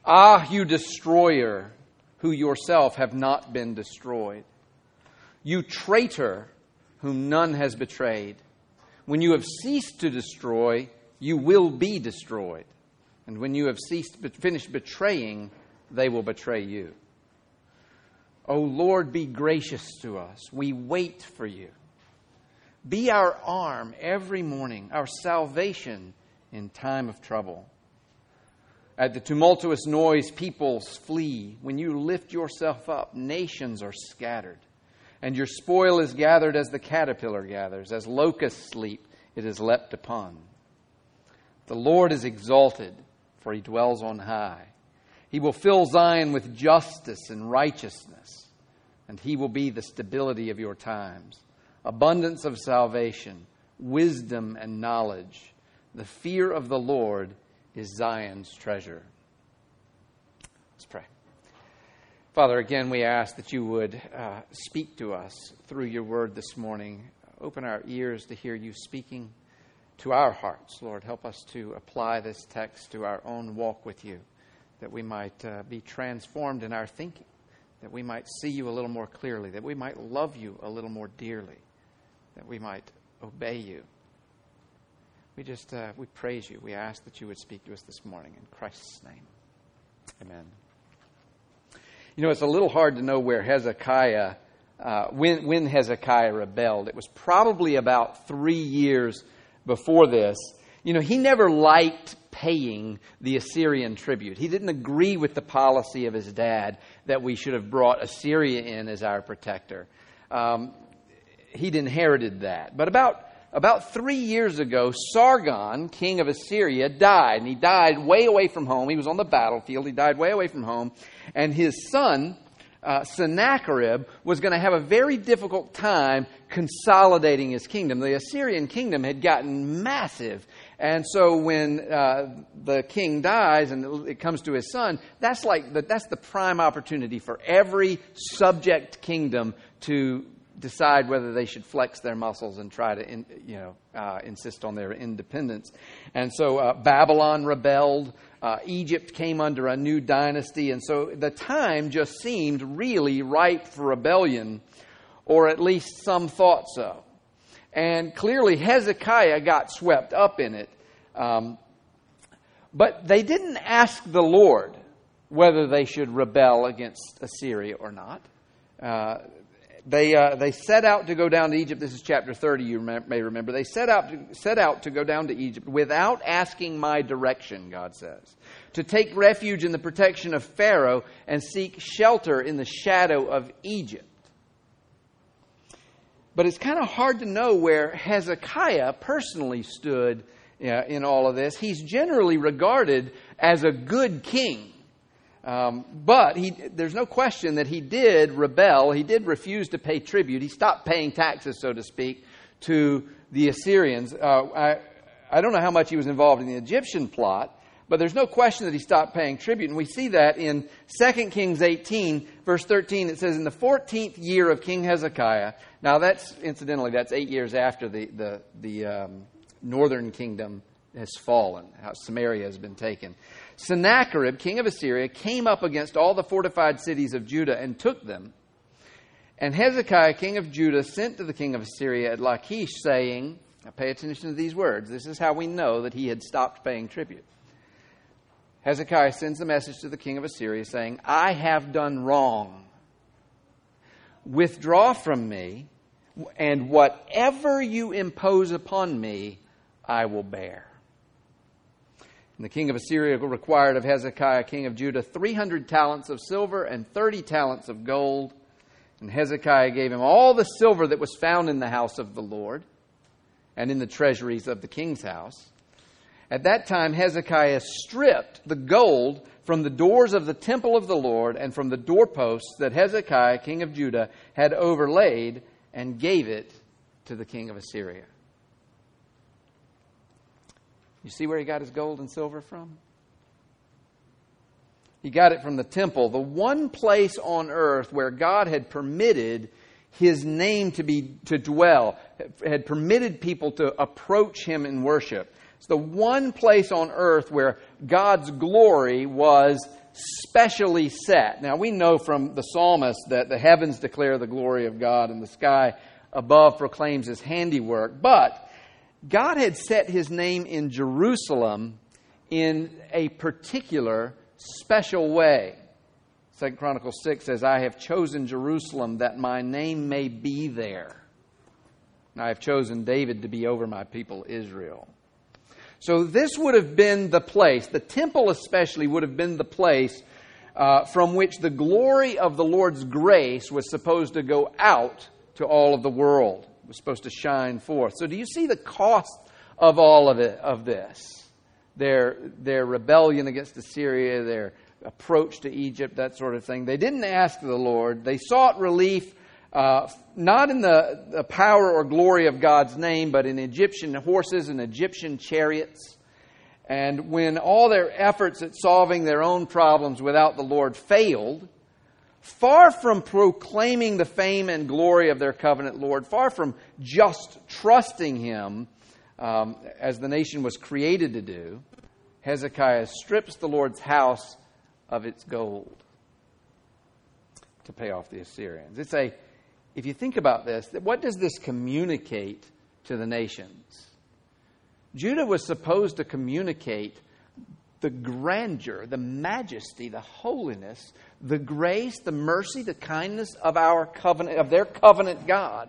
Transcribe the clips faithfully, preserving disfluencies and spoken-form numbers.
Ah, you destroyer, who yourself have not been destroyed. You traitor, whom none has betrayed. When you have ceased to destroy, you will be destroyed. And when you have ceased, finished betraying, they will betray you. O Lord, be gracious to us. We wait for you. Be our arm every morning, our salvation in time of trouble. At the tumultuous noise, peoples flee. When you lift yourself up, nations are scattered. And your spoil is gathered as the caterpillar gathers. As locusts sleep, it is leapt upon. The Lord is exalted, for he dwells on high. He will fill Zion with justice and righteousness, and he will be the stability of your times. Abundance of salvation, wisdom and knowledge. The fear of the Lord is Zion's treasure. Let's pray. Father, again, we ask that you would uh, speak to us through your word this morning. Open our ears to hear you speaking to our hearts. Lord, help us to apply this text to our own walk with you, that we might uh, be transformed in our thinking, that we might see you a little more clearly, that we might love you a little more dearly, that we might obey you. We just, uh, we praise you. We ask that you would speak to us this morning. In Christ's name, amen. You know, it's a little hard to know where Hezekiah, uh, when, when Hezekiah rebelled. It was probably about three years before this. You know, he never liked paying the Assyrian tribute. He didn't agree with the policy of his dad that we should have brought Assyria in as our protector. Um, he'd inherited that. But about About three years ago, Sargon, king of Assyria, died. And he died way away from home. He was on the battlefield. He died way away from home. And his son, uh, Sennacherib, was going to have a very difficult time consolidating his kingdom. The Assyrian kingdom had gotten massive. And so when uh, the king dies and it comes to his son, that's like the, that's the prime opportunity for every subject kingdom to decide whether they should flex their muscles and try to, in, you know, uh, insist on their independence. And so uh, Babylon rebelled. Uh, Egypt came under a new dynasty. And so the time just seemed really ripe for rebellion, or at least some thought so. And clearly Hezekiah got swept up in it. Um, but they didn't ask the Lord whether they should rebel against Assyria or not. Uh, They uh, they set out to go down to Egypt. This is chapter thirty, you may remember. They set out, to, set out to go down to Egypt without asking my direction, God says. To take refuge in the protection of Pharaoh and seek shelter in the shadow of Egypt. But it's kind of hard to know where Hezekiah personally stood uh, in all of this. He's generally regarded as a good king. Um, but he, there's no question that he did rebel. He did refuse to pay tribute. He stopped paying taxes, so to speak, to the Assyrians. Uh, I, I don't know how much he was involved in the Egyptian plot, but there's no question that he stopped paying tribute. And we see that in Second Kings eighteen, verse thirteen. It says, in the fourteenth year of King Hezekiah. Now, that's incidentally, that's eight years after the, the, the um, northern kingdom has fallen, how Samaria has been taken. Sennacherib, king of Assyria, came up against all the fortified cities of Judah and took them. And Hezekiah, king of Judah, sent to the king of Assyria at Lachish, saying, now pay attention to these words. This is how we know that he had stopped paying tribute. Hezekiah sends a message to the king of Assyria saying, I have done wrong. Withdraw from me, and whatever you impose upon me, I will bear. And the king of Assyria required of Hezekiah, king of Judah, three hundred talents of silver and thirty talents of gold. And Hezekiah gave him all the silver that was found in the house of the Lord and in the treasuries of the king's house. At that time, Hezekiah stripped the gold from the doors of the temple of the Lord and from the doorposts that Hezekiah, king of Judah, had overlaid, and gave it to the king of Assyria. You see where he got his gold and silver from? He got it from the temple, the one place on earth where God had permitted His name to be to dwell, had permitted people to approach Him in worship. It's the one place on earth where God's glory was specially set. Now, we know from the psalmist that the heavens declare the glory of God and the sky above proclaims His handiwork. But God had set His name in Jerusalem in a particular, special way. Second Chronicles six says, I have chosen Jerusalem that my name may be there. And I have chosen David to be over my people Israel. So this would have been the place, the temple especially would have been the place uh, from which the glory of the Lord's grace was supposed to go out to all of the world. It was supposed to shine forth. So do you see the cost of all of it, of this? Their, their rebellion against Assyria, their approach to Egypt, that sort of thing. They didn't ask the Lord. They sought relief uh, not in the, the power or glory of God's name, but in Egyptian horses and Egyptian chariots. And when all their efforts at solving their own problems without the Lord failed, far from proclaiming the fame and glory of their covenant Lord, far from just trusting Him um, as the nation was created to do, Hezekiah strips the Lord's house of its gold to pay off the Assyrians. It's a, if you think about this, what does this communicate to the nations? Judah was supposed to communicate the grandeur, the majesty, the holiness, the grace, the mercy, the kindness of our covenant, of their covenant God.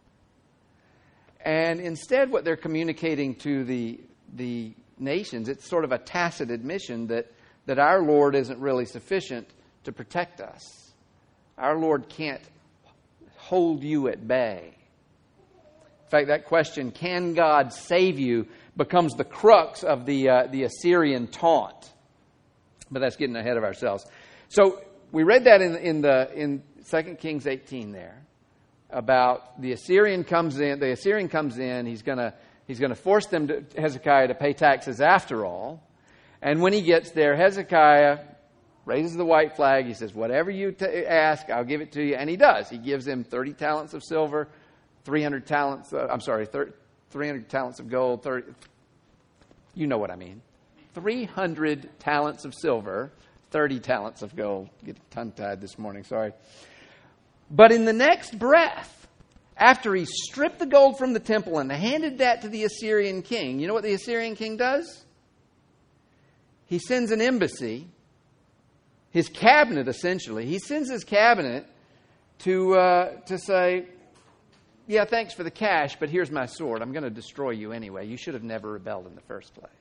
And instead, what they're communicating to the the nations, it's sort of a tacit admission that that our Lord isn't really sufficient to protect us. Our Lord can't hold you at bay. In fact, that question, can God save you, becomes the crux of the uh, the Assyrian taunt. But that's getting ahead of ourselves. So we read that in in the in Second Kings eighteen there about the Assyrian comes in. The Assyrian comes in. He's gonna he's gonna force them to Hezekiah to pay taxes after all. And when he gets there, Hezekiah raises the white flag. He says, whatever you t- ask, I'll give it to you. And he does. He gives him thirty talents of silver, three hundred talents, uh, I'm sorry, thir- three hundred talents of gold, thirty, you know what I mean. three hundred talents of silver, thirty talents of gold. Get tongue-tied this morning, sorry. But in the next breath, after he stripped the gold from the temple and handed that to the Assyrian king, you know what the Assyrian king does? He sends an embassy, his cabinet essentially. He sends his cabinet to uh, to say, yeah, thanks for the cash, but here's my sword. I'm going to destroy you anyway. You should have never rebelled in the first place.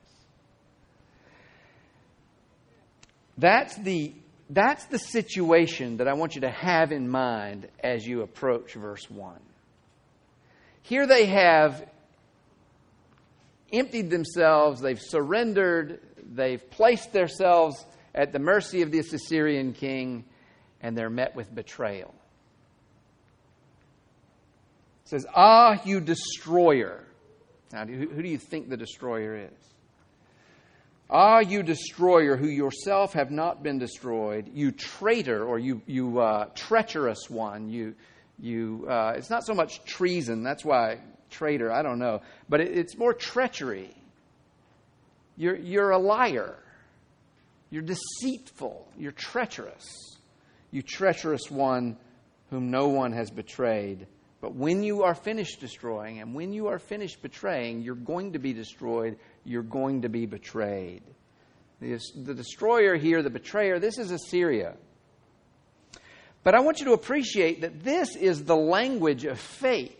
That's the, that's the situation that I want you to have in mind as you approach verse one. Here they have emptied themselves, they've surrendered, they've placed themselves at the mercy of this Assyrian king, and they're met with betrayal. It says, ah, you destroyer. Now, who, who do you think the destroyer is? Ah, you destroyer, who yourself have not been destroyed, you traitor, or you you uh, treacherous one. You you. Uh, it's not so much treason. That's why traitor. I don't know, but it, it's more treachery. You're you're a liar. You're deceitful. You're treacherous. You treacherous one, whom no one has betrayed. But when you are finished destroying, and when you are finished betraying, you're going to be destroyed. You're going to be betrayed. The, the destroyer here, the betrayer, this is Assyria. But I want you to appreciate that this is the language of faith.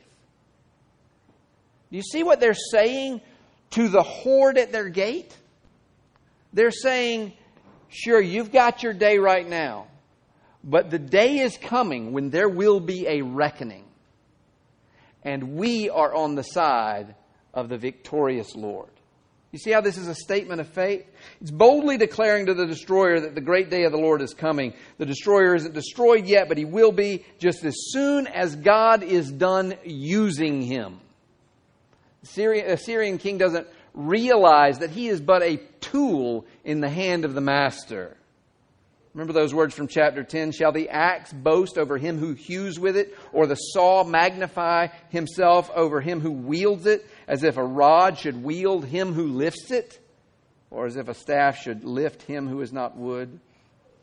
Do you see what they're saying to the horde at their gate? They're saying, sure, you've got your day right now, but the day is coming when there will be a reckoning. And we are on the side of the victorious Lord. You see how this is a statement of faith? It's boldly declaring to the destroyer that the great day of the Lord is coming. The destroyer isn't destroyed yet, but he will be just as soon as God is done using him. The Syrian, Assyrian king doesn't realize that he is but a tool in the hand of the master. Remember those words from chapter ten? Shall the axe boast over him who hews with it, or the saw magnify himself over him who wields it, as if a rod should wield him who lifts it, or as if a staff should lift him who is not wood?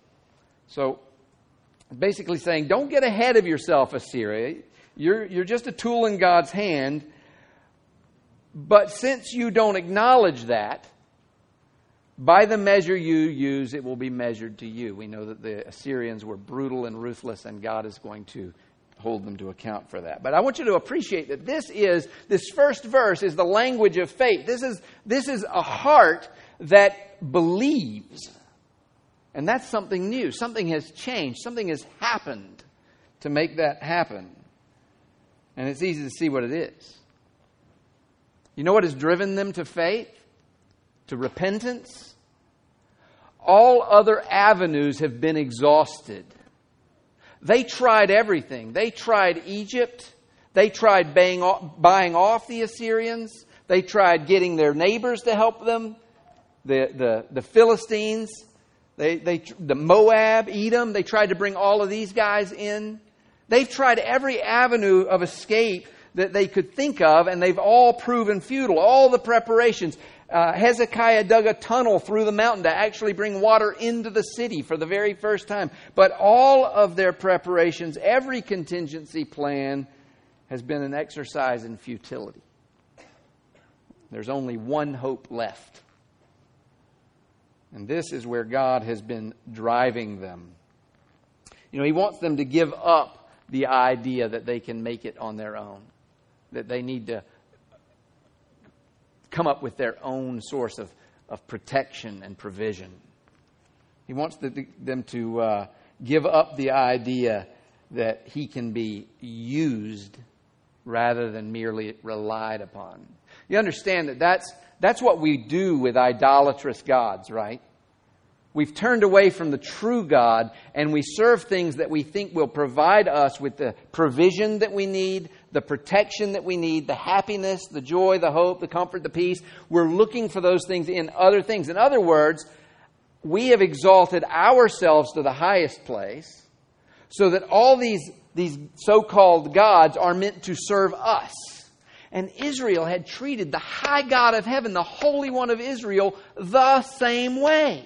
So basically saying, don't get ahead of yourself, Assyria. You're, you're just a tool in God's hand. But since you don't acknowledge that, by the measure you use, it will be measured to you. We know that the Assyrians were brutal and ruthless, and God is going to hold them to account for that. But I want you to appreciate that this is, this first verse is the language of faith. This is, this is a heart that believes. And that's something new. Something has changed. Something has happened to make that happen. And it's easy to see what it is. You know what has driven them to faith? To repentance? All other avenues have been exhausted. They tried everything. They tried Egypt. They tried buying off the Assyrians. They tried getting their neighbors to help them. The, the, the Philistines, they, they, the Moab, Edom, they tried to bring all of these guys in. They've tried every avenue of escape that they could think of, and they've all proven futile. All the preparations. Uh, Hezekiah dug a tunnel through the mountain to actually bring water into the city for the very first time. But all of their preparations, every contingency plan, has been an exercise in futility. There's only one hope left. And this is where God has been driving them. You know, He wants them to give up the idea that they can make it on their own. That they need to come up with their own source of, of protection and provision. He wants the, them to uh, give up the idea that He can be used rather than merely relied upon. You understand that that's, that's what we do with idolatrous gods, right? We've turned away from the true God, and we serve things that we think will provide us with the provision that we need, the protection that we need, the happiness, the joy, the hope, the comfort, the peace. We're looking for those things in other things. In other words, we have exalted ourselves to the highest place so that all these, these so-called gods are meant to serve us. And Israel had treated the high God of heaven, the Holy One of Israel, the same way.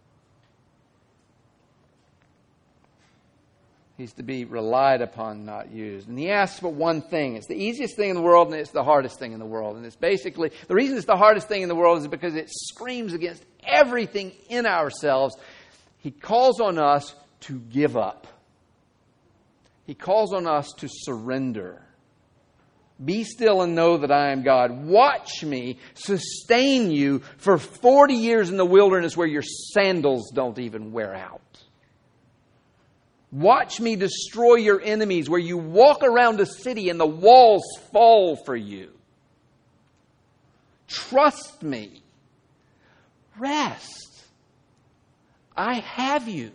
He's to be relied upon, not used. And He asks for one thing. It's the easiest thing in the world, and it's the hardest thing in the world. And it's basically, the reason it's the hardest thing in the world is because it screams against everything in ourselves. He calls on us to give up. He calls on us to surrender. Be still and know that I am God. Watch me sustain you for forty years in the wilderness where your sandals don't even wear out. Watch me destroy your enemies where you walk around a city and the walls fall for you. Trust me. Rest. I have you.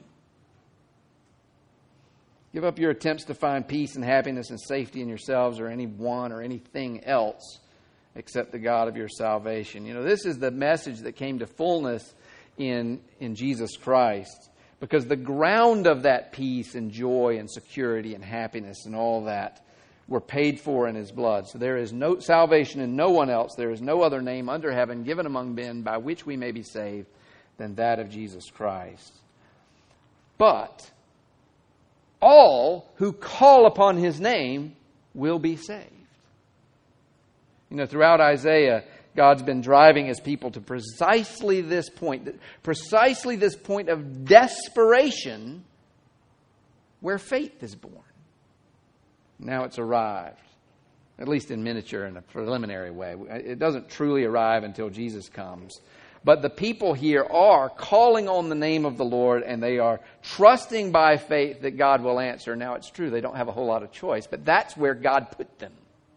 Give up your attempts to find peace and happiness and safety in yourselves or anyone or anything else except the God of your salvation. You know, this is the message that came to fullness in, in Jesus Christ. Because the ground of that peace and joy and security and happiness and all that were paid for in His blood. So there is no salvation in no one else. There is no other name under heaven given among men by which we may be saved than that of Jesus Christ. But all who call upon His name will be saved. You know, throughout Isaiah, God's been driving His people to precisely this point, precisely this point of desperation where faith is born. Now it's arrived, at least in miniature in a preliminary way. It doesn't truly arrive until Jesus comes. But the people here are calling on the name of the Lord, and they are trusting by faith that God will answer. Now it's true, they don't have a whole lot of choice, but that's where God put them.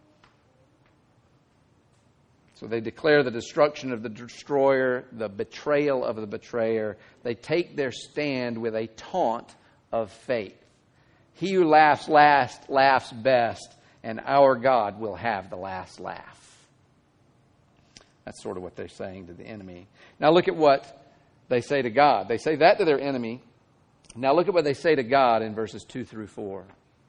So they declare the destruction of the destroyer, the betrayal of the betrayer. They take their stand with a taunt of faith. He who laughs last laughs best, and our God will have the last laugh. That's sort of what they're saying to the enemy. Now look at what they say to God. They say that to their enemy. Now look at what they say to God in verses two through four.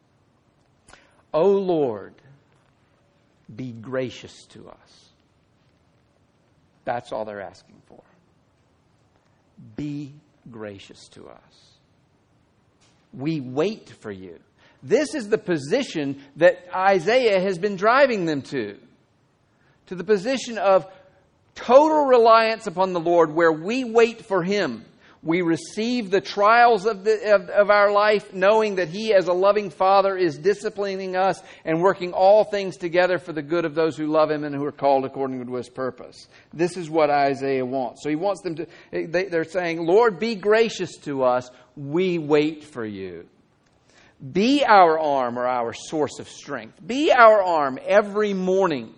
O Lord, be gracious to us. That's all they're asking for. Be gracious to us. We wait for you. This is the position that Isaiah has been driving them to. To the position of total reliance upon the Lord, where we wait for Him. We receive the trials of, the, of, of our life, knowing that He, as a loving Father, is disciplining us and working all things together for the good of those who love Him and who are called according to His purpose. This is what Isaiah wants. So he wants them to, they, they're saying, Lord, be gracious to us. We wait for you. Be our arm or our source of strength. Be our arm every morning.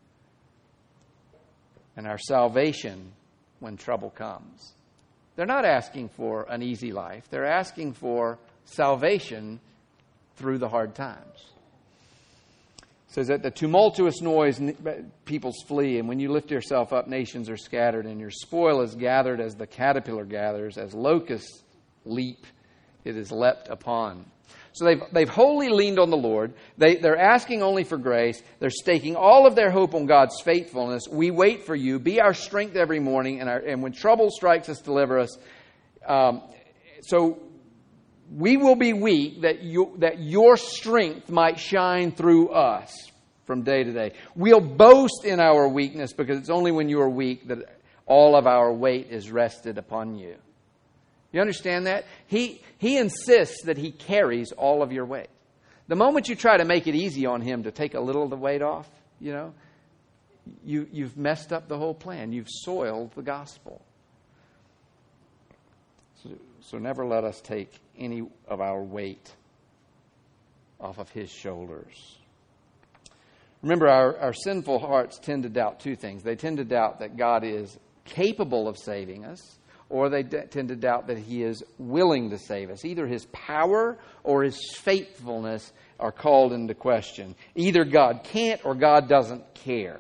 And our salvation when trouble comes. They're not asking for an easy life. They're asking for salvation through the hard times. It says that the tumultuous noise, peoples flee, and when you lift yourself up, nations are scattered, and your spoil is gathered as the caterpillar gathers, as locusts leap, it is leapt upon. So they've, they've wholly leaned on the Lord. They, they're asking only for grace. They're staking all of their hope on God's faithfulness. We wait for you. Be our strength every morning. And, our, and when trouble strikes us, deliver us. Um, so we will be weak that, you, that your strength might shine through us from day to day. We'll boast in our weakness because it's only when you are weak that all of our weight is rested upon you. You understand that? He he insists that He carries all of your weight. The moment you try to make it easy on Him to take a little of the weight off, you know, you, you've messed up the whole plan. You've soiled the gospel. So, so never let us take any of our weight off of His shoulders. Remember, our, our sinful hearts tend to doubt two things. They tend to doubt that God is capable of saving us, or they d- tend to doubt that He is willing to save us. Either His power or His faithfulness are called into question. Either God can't or God doesn't care.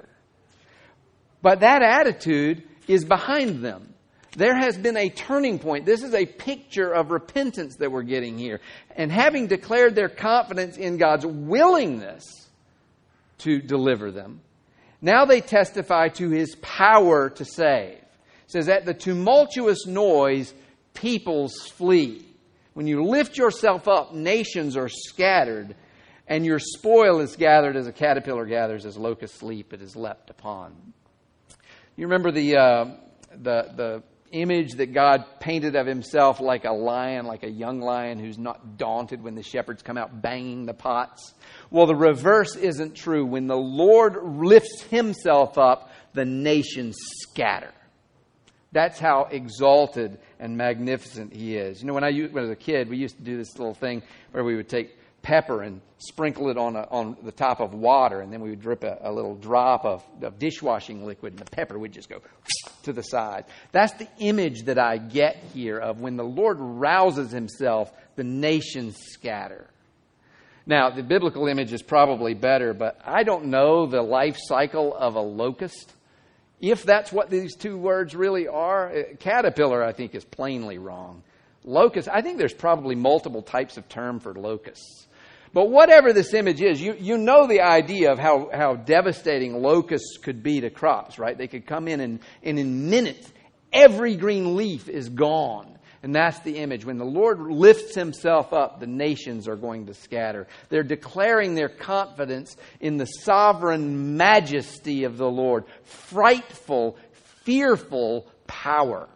But that attitude is behind them. There has been a turning point. This is a picture of repentance that we're getting here. And having declared their confidence in God's willingness to deliver them, now they testify to His power to save. It says, at the tumultuous noise, peoples flee. When you lift yourself up, nations are scattered, and your spoil is gathered as a caterpillar gathers, as locusts sleep, it is leapt upon. You remember the uh, the the image that God painted of Himself like a lion, like a young lion who's not daunted when the shepherds come out banging the pots? Well, the reverse isn't true. When the Lord lifts Himself up, the nations scatter. That's how exalted and magnificent He is. You know, when I, when I was a kid, we used to do this little thing where we would take pepper and sprinkle it on a, on the top of water, and then we would drip a, a little drop of, of dishwashing liquid, and the pepper would just go to the side. That's the image that I get here of when the Lord rouses Himself, the nations scatter. Now, the biblical image is probably better, but I don't know the life cycle of a locust. If that's what these two words really are, caterpillar, I think, is plainly wrong. Locust, I think there's probably multiple types of term for locusts. But whatever this image is, you, you know the idea of how, how devastating locusts could be to crops, right? They could come in and, and in minutes, every green leaf is gone. And that's the image. When the Lord lifts Himself up, the nations are going to scatter. They're declaring their confidence in the sovereign majesty of the Lord. Frightful, fearful power.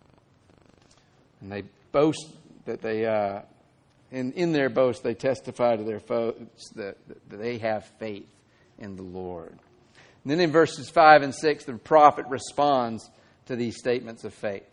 And they boast that they, uh, in, in their boast, they testify to their foes that, that they have faith in the Lord. And then in verses five and six, the prophet responds to these statements of faith.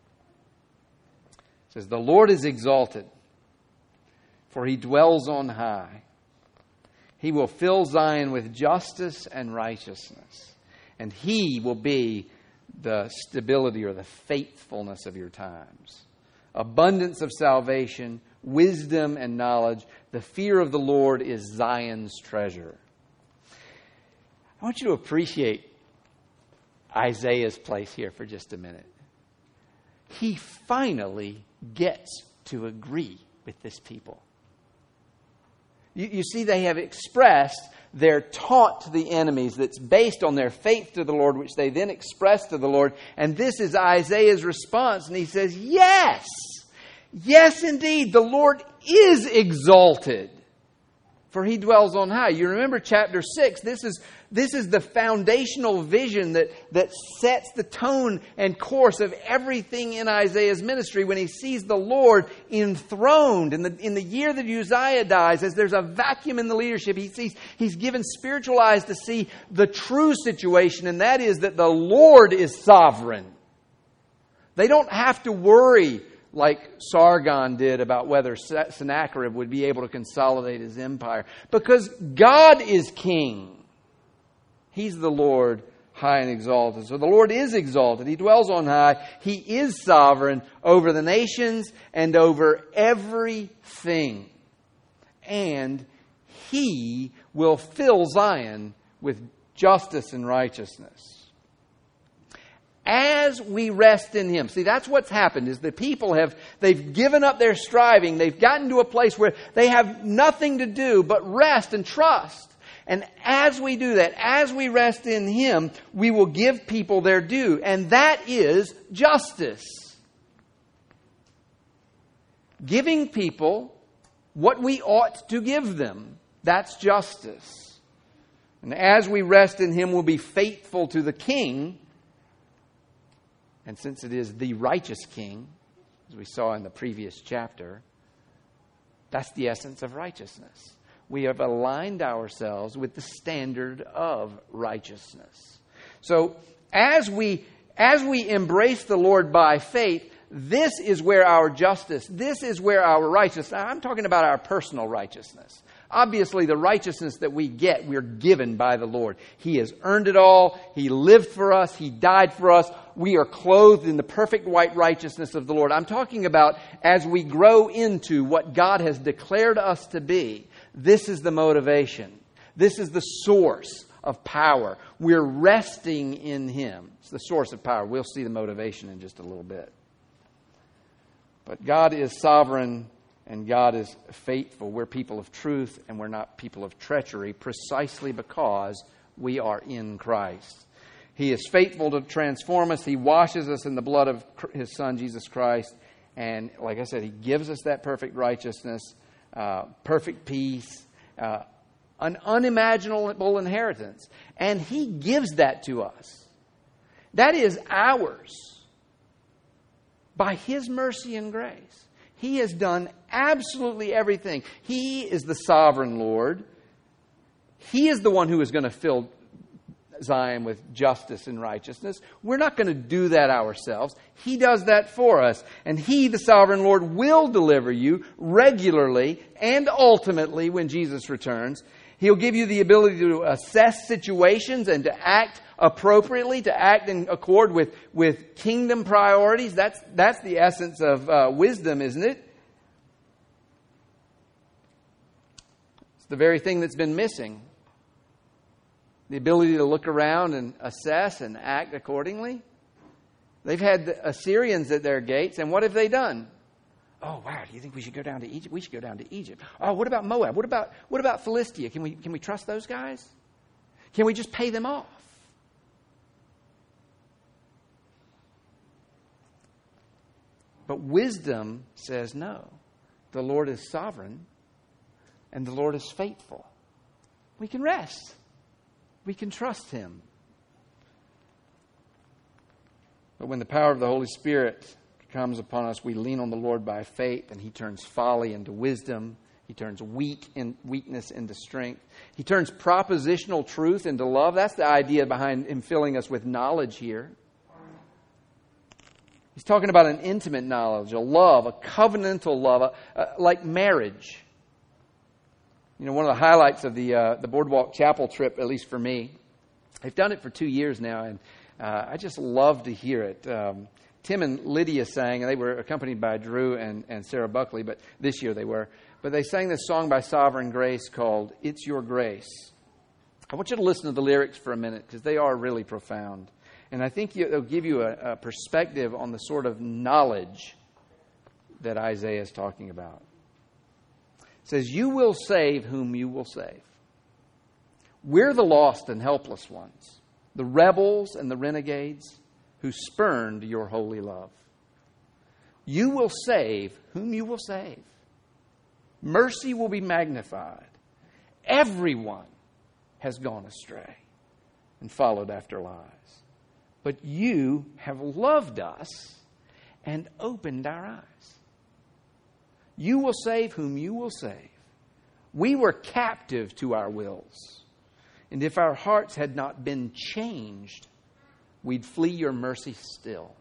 It says, the Lord is exalted, for He dwells on high. He will fill Zion with justice and righteousness, and He will be the stability or the faithfulness of your times. Abundance of salvation, wisdom and knowledge. The fear of the Lord is Zion's treasure. I want you to appreciate Isaiah's place here for just a minute. He finally gets to agree with this people. You, you see, they have expressed their taunt to the enemies that's based on their faith to the Lord, which they then express to the Lord. And this is Isaiah's response. And he says, yes, Yes, indeed, the Lord is exalted, for He dwells on high. You remember chapter six. This is, this is the foundational vision that, that sets the tone and course of everything in Isaiah's ministry when he sees the Lord enthroned. In the, in the year that Uzziah dies, as there's a vacuum in the leadership, he sees, he's given spiritual eyes to see the true situation, and that is that the Lord is sovereign. They don't have to worry like Sargon did about whether Sennacherib would be able to consolidate his empire, because God is king. He's the Lord, high and exalted. So the Lord is exalted. He dwells on high. He is sovereign over the nations and over everything. And He will fill Zion with justice and righteousness. As we rest in Him. See, that's what's happened, is the people have, they've given up their striving. They've gotten to a place where they have nothing to do but rest and trust. And as we do that, as we rest in Him, we will give people their due. And that is justice. Giving people what we ought to give them. That's justice. And as we rest in Him, we'll be faithful to the King. And since it is the righteous King, as we saw in the previous chapter, that's the essence of righteousness. We have aligned ourselves with the standard of righteousness. So as we, as we embrace the Lord by faith, this is where our justice, this is where our righteousness, now I'm talking about our personal righteousness. Obviously, the righteousness that we get, we're given by the Lord. He has earned it all. He lived for us. He died for us. We are clothed in the perfect white righteousness of the Lord. I'm talking about as we grow into what God has declared us to be. This is the motivation. This is the source of power. We're resting in Him. It's the source of power. We'll see the motivation in just a little bit. But God is sovereign. And God is faithful. We're people of truth and we're not people of treachery, precisely because we are in Christ. He is faithful to transform us. He washes us in the blood of His Son, Jesus Christ. And like I said, He gives us that perfect righteousness, uh, perfect peace, uh, an unimaginable inheritance. And He gives that to us. That is ours by His mercy and grace. He has done absolutely everything. He is the sovereign Lord. He is the one who is going to fill Zion with justice and righteousness. We're not going to do that ourselves. He does that for us. And He, the sovereign Lord, will deliver you regularly and ultimately when Jesus returns. He'll give you the ability to assess situations and to act appropriately, to act in accord with, with kingdom priorities. That's, that's the essence of uh, wisdom, isn't it? It's the very thing that's been missing. The ability to look around and assess and act accordingly. They've had the Assyrians at their gates, and what have they done? Oh, wow, do you think we should go down to Egypt? We should go down to Egypt. Oh, what about Moab? What about what about Philistia? Can we can we trust those guys? Can we just pay them off? But wisdom says no. The Lord is sovereign and the Lord is faithful. We can rest. We can trust Him. But when the power of the Holy Spirit comes upon us, we lean on the Lord by faith, and He turns folly into wisdom. He turns weak in weakness into strength. He turns propositional truth into love. That's the idea behind Him filling us with knowledge here. He's talking about an intimate knowledge, a love, a covenantal love, a, a, like marriage. You know, one of the highlights of the uh, the Boardwalk Chapel trip, at least for me, I've done it for two years now, and uh, I just love to hear it. Um, Tim and Lydia sang, and they were accompanied by Drew and, and Sarah Buckley, but this year they were. But they sang this song by Sovereign Grace called "It's Your Grace." I want you to listen to the lyrics for a minute, because they are really profound. And I think they'll give you a, a perspective on the sort of knowledge that Isaiah is talking about. It says, "You will save whom you will save. We're the lost and helpless ones, the rebels and the renegades who spurned your holy love. You will save whom you will save. Mercy will be magnified. Everyone has gone astray and followed after lies. But you have loved us and opened our eyes. You will save whom you will save. We were captive to our wills. And if our hearts had not been changed, we'd flee your mercy still.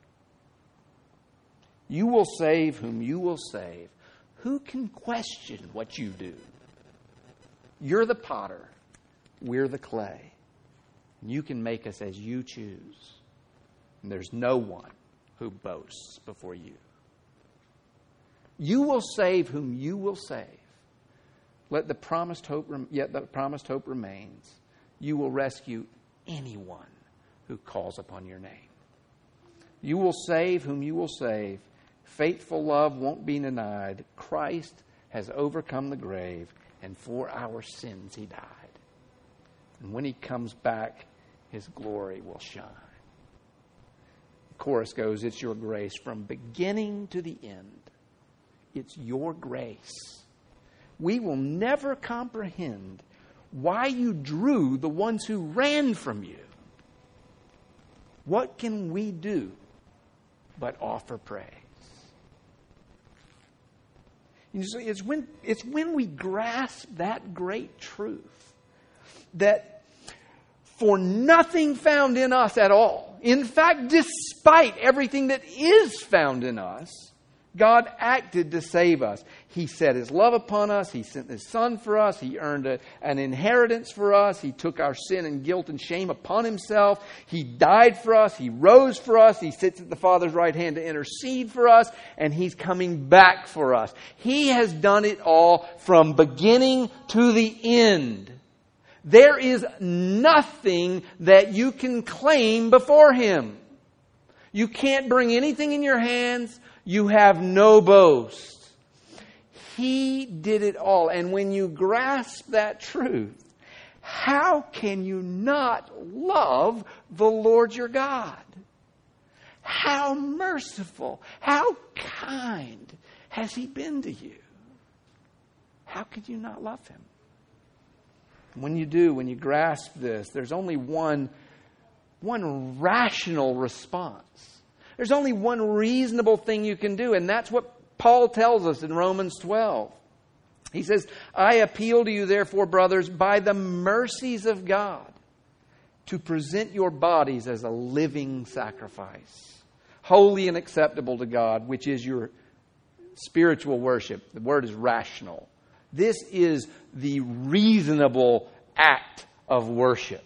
You will save whom you will save. Who can question what you do? You're the potter. We're the clay. You can make us as you choose. And there's no one who boasts before you. You will save whom you will save. Let the promised hope, yet the promised hope remains. You will rescue anyone who calls upon your name. You will save whom you will save. Faithful love won't be denied. Christ has overcome the grave, and for our sins he died. And when he comes back, his glory will shine. The chorus goes, it's your grace from beginning to the end. It's your grace. We will never comprehend why you drew the ones who ran from you. What can we do but offer praise? You see, it's when, it's when we grasp that great truth that for nothing found in us at all, in fact, despite everything that is found in us, God acted to save us. He set His love upon us. He sent His Son for us. He earned a, an inheritance for us. He took our sin and guilt and shame upon Himself. He died for us. He rose for us. He sits at the Father's right hand to intercede for us. And He's coming back for us. He has done it all from beginning to the end. There is nothing that you can claim before Him. You can't bring anything in your hands. You have no boast. He did it all. And when you grasp that truth, how can you not love the Lord your God? How merciful, how kind has He been to you? How could you not love Him? When you do, when you grasp this, there's only one, one rational response. There's only one reasonable thing you can do, and that's what Paul tells us in Romans twelve. He says, I appeal to you, therefore, brothers, by the mercies of God, to present your bodies as a living sacrifice, holy and acceptable to God, which is your spiritual worship. The word is rational. This is the reasonable act of worship.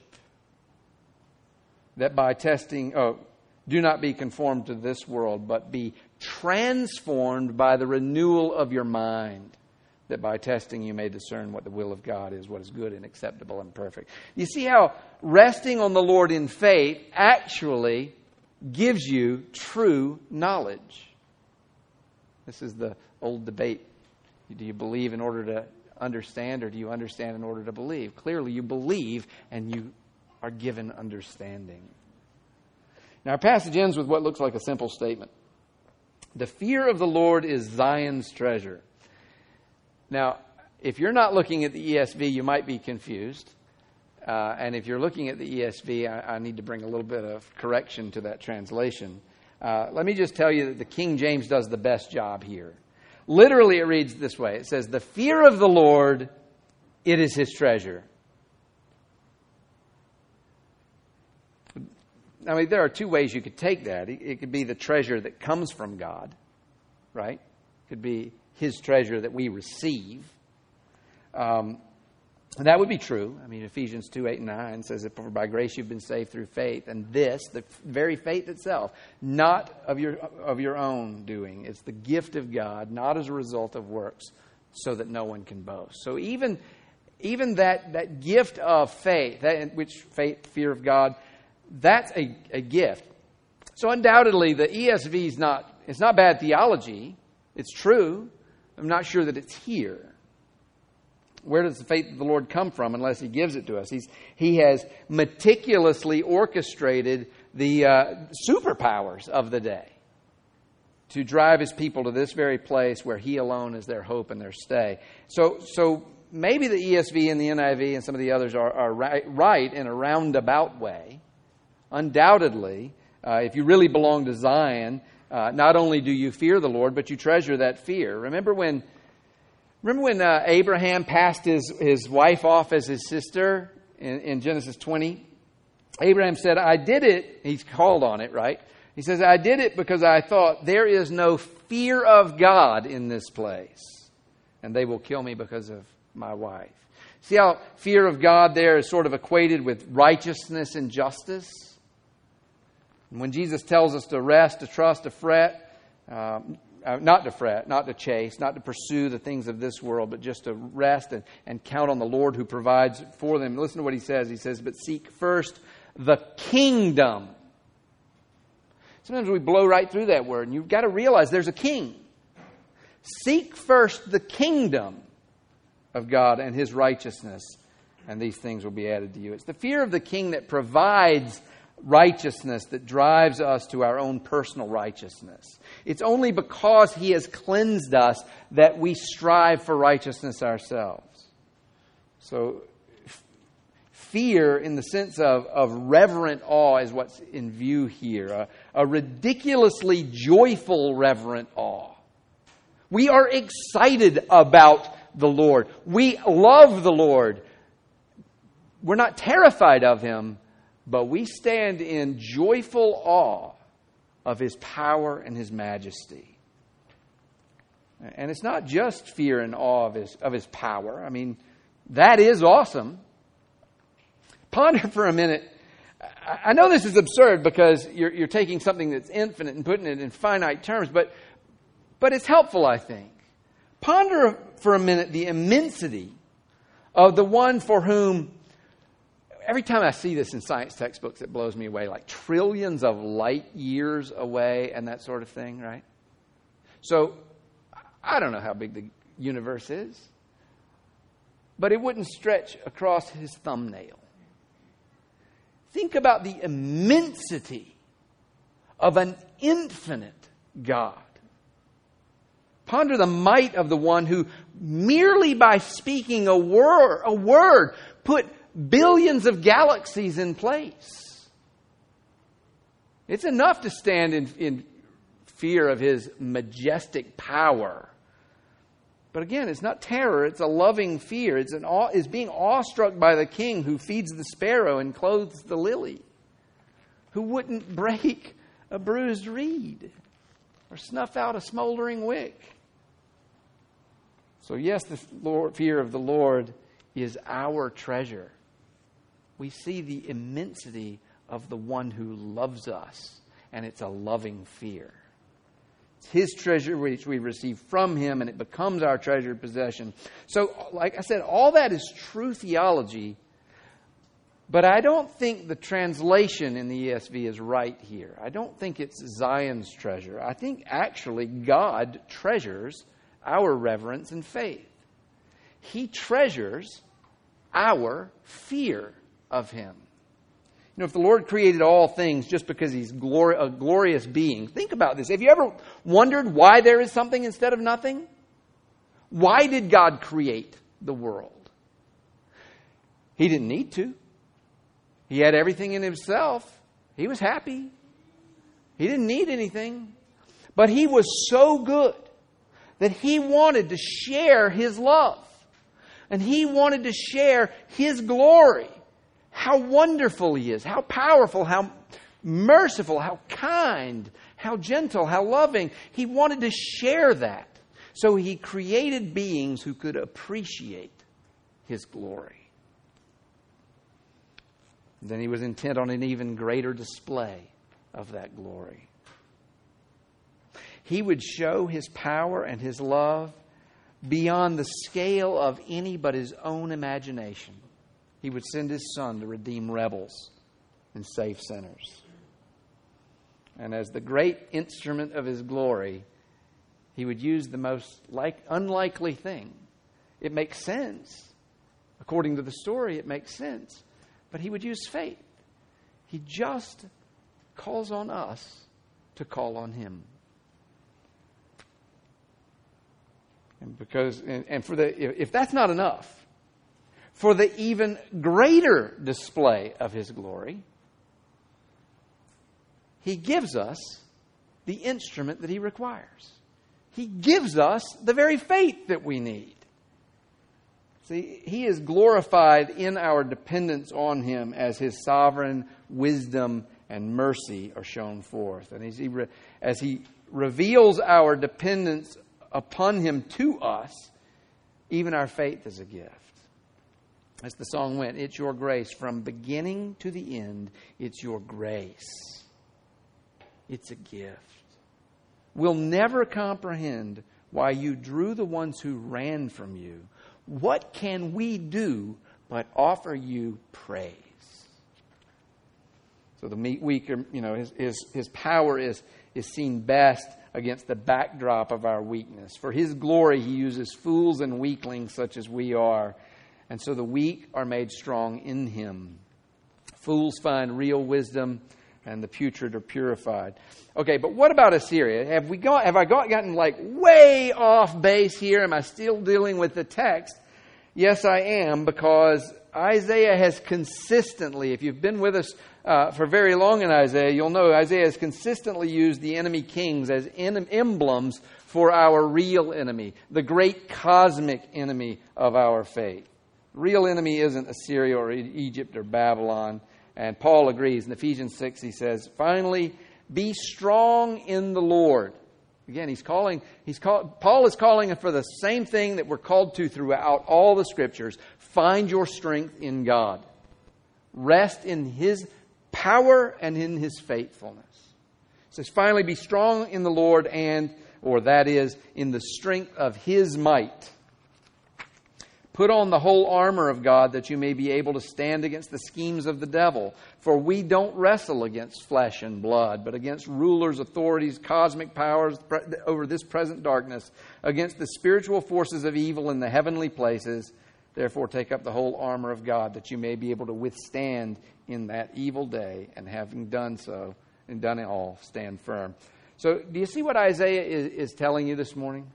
That by testing... Oh, do not be conformed to this world, but be transformed by the renewal of your mind, that by testing you may discern what the will of God is, what is good and acceptable and perfect. You see how resting on the Lord in faith actually gives you true knowledge. This is the old debate. Do you believe in order to understand, or do you understand in order to believe? Clearly you believe and you are given understanding. Now, our passage ends with what looks like a simple statement. The fear of the Lord is Zion's treasure. Now, if you're not looking at the E S V, you might be confused. Uh, and if you're looking at the E S V, I, I need to bring a little bit of correction to that translation. Uh, let me just tell you that the King James does the best job here. Literally, it reads this way. It says, the fear of the Lord, it is His treasure. I mean, there are two ways you could take that. It could be the treasure that comes from God, right? It could be His treasure that we receive. Um, and that would be true. I mean, Ephesians two, eight, and nine says that for by grace you've been saved through faith. And this, the very faith itself, not of your of your own doing. It's the gift of God, not as a result of works, so that no one can boast. So even, even that, that gift of faith, that, which faith, fear of God, that's a, a gift. So undoubtedly, the E S V is not, it's not bad theology. It's true. I'm not sure that it's here. Where does the faith of the Lord come from unless He gives it to us? He's, he has meticulously orchestrated the uh, superpowers of the day. to drive his people to this very place where he alone is their hope and their stay. So, so maybe the E S V and the N I V and some of the others are, are right, right in a roundabout way. Undoubtedly, uh, if you really belong to Zion, uh, not only do you fear the Lord, but you treasure that fear. Remember when, remember when uh, Abraham passed his, his wife off as his sister in, in Genesis twenty? Abraham said, I did it. He's called on it, right? He says, I did it because I thought there is no fear of God in this place, and they will kill me because of my wife. See how fear of God there is sort of equated with righteousness and justice? And when Jesus tells us to rest, to trust, to fret, um, uh, not to fret, not to chase, not to pursue the things of this world, but just to rest and, and count on the Lord who provides for them. Listen to what he says. He says, but seek first the kingdom. Sometimes we blow right through that word, and you've got to realize there's a king. Seek first the kingdom of God and His righteousness, and these things will be added to you. It's the fear of the king that provides righteousness, that drives us to our own personal righteousness. It's only because He has cleansed us that we strive for righteousness ourselves. So, fear in the sense of, of reverent awe is what's in view here. A, a ridiculously joyful reverent awe. We are excited about the Lord. We love the Lord. We're not terrified of Him, but we stand in joyful awe of His power and His majesty. And it's not just fear and awe of His, of His power. I mean, that is awesome. Ponder for a minute. I know this is absurd because you're, you're taking something that's infinite and putting it in finite terms, but, but it's helpful, I think. Ponder for a minute the immensity of the one for whom, every time I see this in science textbooks, it blows me away, like trillions of light years away and that sort of thing, right? So, I don't know how big the universe is, but it wouldn't stretch across his thumbnail. Think about the immensity of an infinite God. Ponder the might of the one who merely by speaking a word, a word put billions of galaxies in place. It's enough to stand in, in fear of His majestic power. But again, it's not terror, it's a loving fear. It's, an awe, it's being awestruck by the King who feeds the sparrow and clothes the lily, who wouldn't break a bruised reed or snuff out a smoldering wick. So yes, the Lord, fear of the Lord is our treasure. We see the immensity of the one who loves us, and it's a loving fear. It's His treasure which we receive from Him, and it becomes our treasured possession. So, like I said, all that is true theology, but I don't think the translation in the E S V is right here. I don't think it's Zion's treasure. I think actually God treasures our reverence and faith. He treasures our fear of Him. You know, if the Lord created all things just because He's glori- a glorious being, think about this. Have you ever wondered why there is something instead of nothing? Why did God create the world? He didn't need to. He had everything in Himself. He was happy. He didn't need anything. But He was so good that He wanted to share His love. And He wanted to share His glory. How wonderful He is, how powerful, how merciful, how kind, how gentle, how loving. He wanted to share that. So He created beings who could appreciate His glory. Then He was intent on an even greater display of that glory. He would show His power and His love beyond the scale of any but His own imagination. He would send His Son to redeem rebels and save sinners. And as the great instrument of His glory, He would use the most like, unlikely thing. It makes sense. According to the story, it makes sense. But He would use faith. He just calls on us to call on Him. And because and, and for the if, if that's not enough, for the even greater display of His glory, He gives us the instrument that He requires. He gives us the very faith that we need. See, He is glorified in our dependence on Him as His sovereign wisdom and mercy are shown forth. And as He, re- as he reveals our dependence upon Him to us, even our faith is a gift. As the song went, it's your grace from beginning to the end. It's your grace. It's a gift. We'll never comprehend why you drew the ones who ran from you. What can we do but offer you praise? So the weak, you know, his, his, his power is, is seen best against the backdrop of our weakness. For His glory, He uses fools and weaklings such as we are. And so the weak are made strong in Him. Fools find real wisdom, and the putrid are purified. Okay, but what about Assyria? Have we got? Have I got gotten like way off base here? Am I still dealing with the text? Yes, I am, because Isaiah has consistently, if you've been with us uh, for very long in Isaiah, you'll know Isaiah has consistently used the enemy kings as em- emblems for our real enemy, the great cosmic enemy of our faith. Real enemy isn't Assyria or Egypt or Babylon. And Paul agrees. In Ephesians six, he says, finally, be strong in the Lord. Again, he's calling, he's call, Paul is calling for the same thing that we're called to throughout all the Scriptures. Find your strength in God. Rest in His power and in His faithfulness. It says, finally, be strong in the Lord and, or that is, in the strength of His might. Put on the whole armor of God that you may be able to stand against the schemes of the devil. For we don't wrestle against flesh and blood, but against rulers, authorities, cosmic powers over this present darkness, against the spiritual forces of evil in the heavenly places. Therefore take up the whole armor of God that you may be able to withstand in that evil day, and having done so, and done it all, stand firm. So do you see what Isaiah is, is telling you this morning?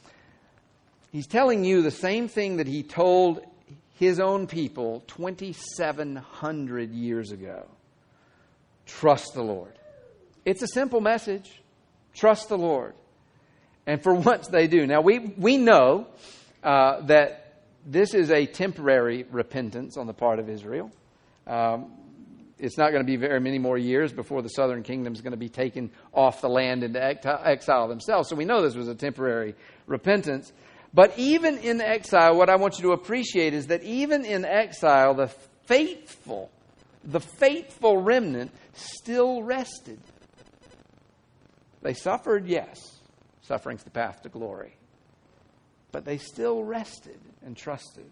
He's telling you the same thing that he told his own people twenty-seven hundred years ago. Trust the Lord. It's a simple message. Trust the Lord. And for once they do. Now we, we know uh, that this is a temporary repentance on the part of Israel. Um, it's not going to be very many more years before the southern kingdom is going to be taken off the land into exile themselves. So we know this was a temporary repentance. But even in exile, what I want you to appreciate is that even in exile, the faithful, the faithful remnant still rested. They suffered, yes. Suffering's the path to glory. But they still rested and trusted.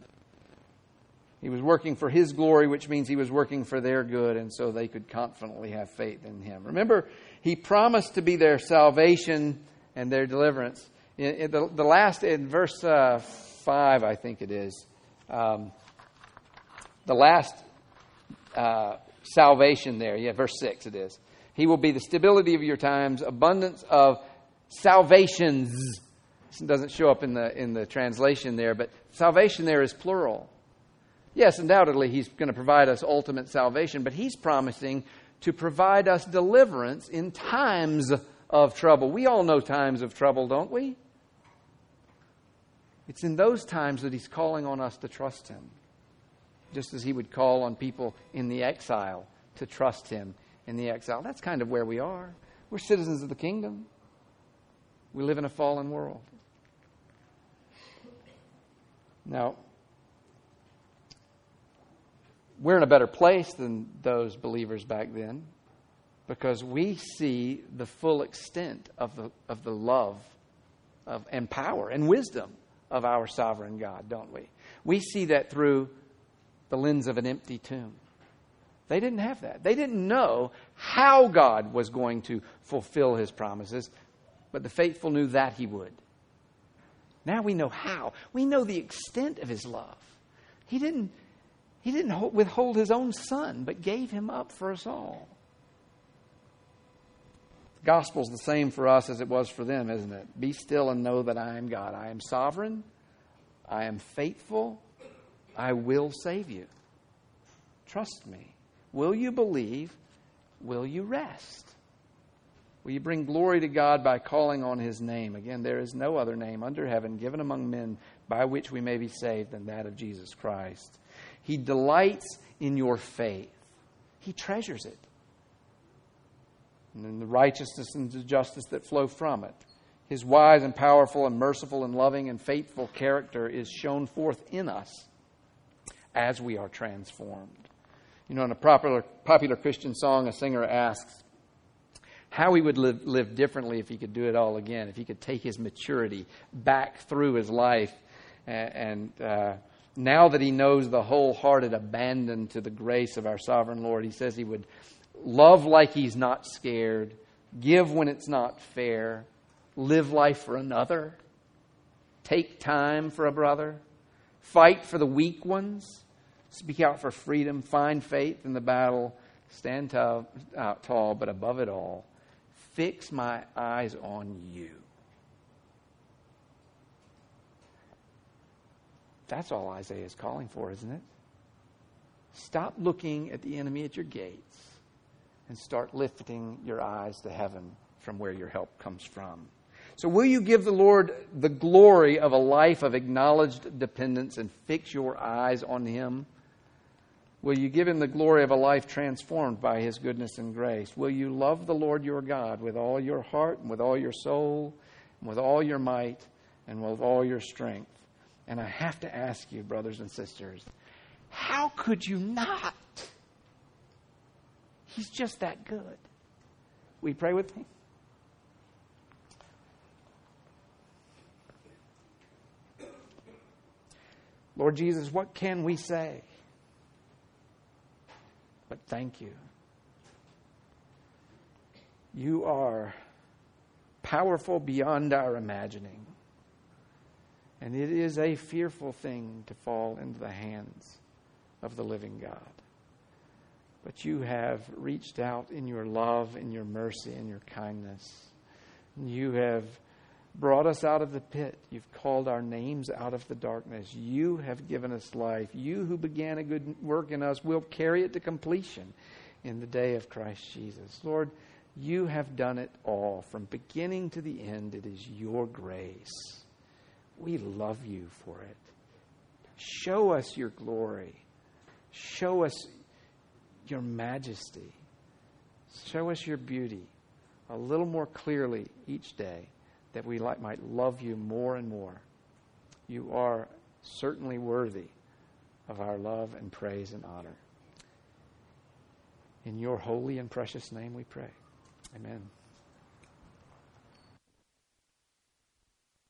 He was working for His glory, which means He was working for their good, and so they could confidently have faith in Him. Remember, He promised to be their salvation and their deliverance. In, in the, the last, in verse uh, five, I think it is, um, the last uh, salvation there, yeah, verse six it is. He will be the stability of your times, abundance of salvations. It doesn't show up in the in the translation there, but salvation there is plural. Yes, undoubtedly He's going to provide us ultimate salvation, but He's promising to provide us deliverance in times of trouble. We all know times of trouble, don't we? It's in those times that He's calling on us to trust Him, just as He would call on people in the exile to trust Him in the exile. That's kind of where we are. We're citizens of the kingdom. We live in a fallen world. Now, we're in a better place than those believers back then, because we see the full extent of the of the love of and power and wisdom of our sovereign God, don't we? We see that through the lens of an empty tomb. They didn't have that. They didn't know how God was going to fulfill His promises, but the faithful knew that He would. Now we know how. We know the extent of His love. He didn't, he didn't withhold His own Son, but gave Him up for us all. The gospel's the same for us as it was for them, isn't it? Be still and know that I am God. I am sovereign. I am faithful. I will save you. Trust me. Will you believe? Will you rest? Will you bring glory to God by calling on His name? Again, there is no other name under heaven given among men by which we may be saved than that of Jesus Christ. He delights in your faith. He treasures it. And in the righteousness and the justice that flow from it. His wise and powerful and merciful and loving and faithful character is shown forth in us as we are transformed. You know, in a popular, popular Christian song, a singer asks how he would live, live differently if he could do it all again, if he could take his maturity back through his life. And, and uh, now that he knows the wholehearted abandon to the grace of our sovereign Lord, he says he would love like he's not scared, give when it's not fair, live life for another, take time for a brother, fight for the weak ones, speak out for freedom, find faith in the battle, stand tall, out tall, but above it all, fix my eyes on you. That's all Isaiah is calling for, isn't it? Stop looking at the enemy at your gates and start lifting your eyes to heaven from where your help comes from. So will you give the Lord the glory of a life of acknowledged dependence and fix your eyes on Him? Will you give Him the glory of a life transformed by His goodness and grace? Will you love the Lord your God with all your heart and with all your soul and with all your might and with all your strength? And I have to ask you, brothers and sisters, how could you not? He's just that good. Will you pray with me? Lord Jesus, what can we say? But thank you. You are powerful beyond our imagining. And it is a fearful thing to fall into the hands of the living God. But you have reached out in your love, in your mercy, and your kindness. You have brought us out of the pit. You've called our names out of the darkness. You have given us life. You who began a good work in us will carry it to completion in the day of Christ Jesus. Lord, you have done it all. From beginning to the end, it is your grace. We love you for it. Show us your glory. Show us your majesty. Show us your beauty a little more clearly each day, that we might love you more and more. You are certainly worthy of our love and praise and honor. In your holy and precious name we pray. Amen.